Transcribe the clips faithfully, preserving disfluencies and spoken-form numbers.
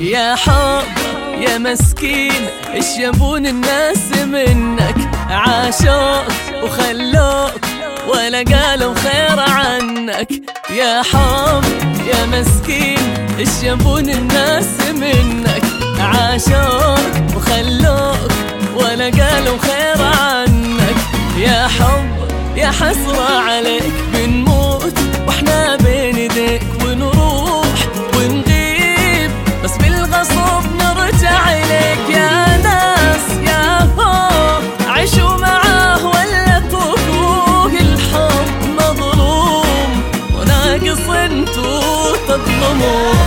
يا حب يا مسكين ايش يبون الناس منك؟ عاشوك وخلوك ولا قالوا خير عنك. يا حب يا مسكين ايش يبون الناس منك؟ عاشوك وخلوك ولا قالوا خير عنك. يا حب يا حسرة عليك بنموت واحنا بين يديك، ونروح ونغيب بس بالغصب نرجع إليك. يا ناس يا هو عيشوا معاه ولا اتركوه، الحب مظلوم وناقص انتو تظلموه.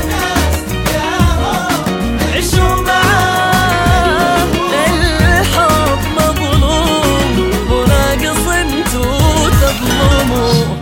عيشوا معاه الحب مظلوم وناقص انتو تظلموه.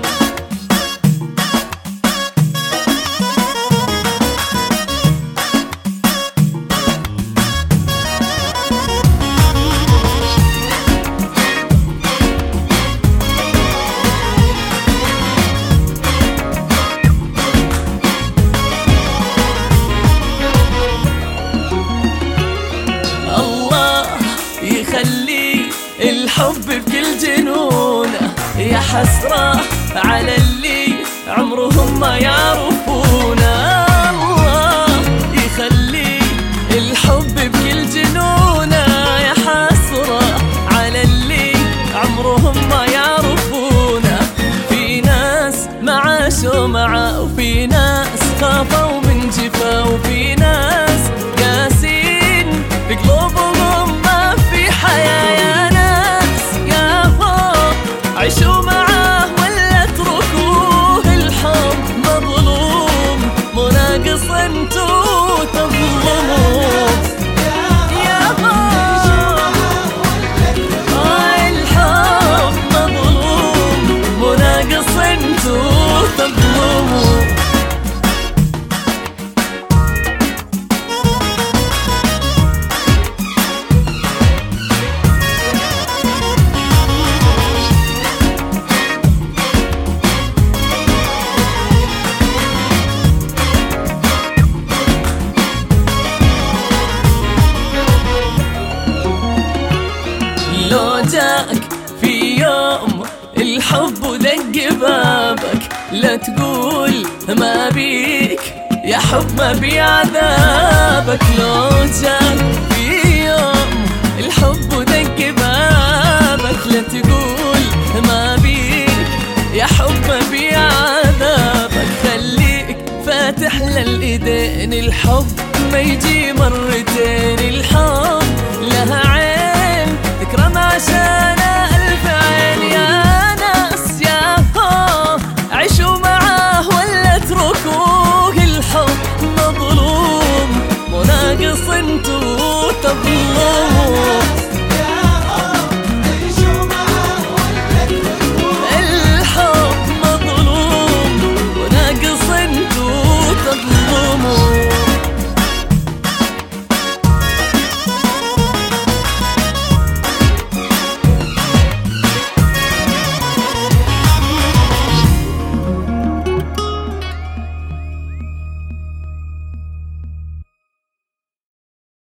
يخلي الحب بكل جنونه، يا حسرة على اللي عمرهم ما يعرفونه. الله يخلي الحب بكل جنونه، يا حسرة على اللي عمرهم ما يعرفونه. في ناس ما عاشوا معه، وفي ناس خافوا من جفا، وفي ناس قاسين بقلوبهم ما في حياة. يا ناس يا فوق عيشوا معاه ولا اتركوه، الحب مظلوم مناقص انتو تظلموه. يا فوق الحب مظلوم مناقص انتو تظلموه. لو جاك في يوم الحب ودق بابك، لا تقول ما بيك يا حب ما بي عذابك. لو جاك في يوم الحب ودق بابك، لا تقول ما بيك يا حب ما بي عذابك. خليك فاتح للإيدين، الحب ما يجي مرتين.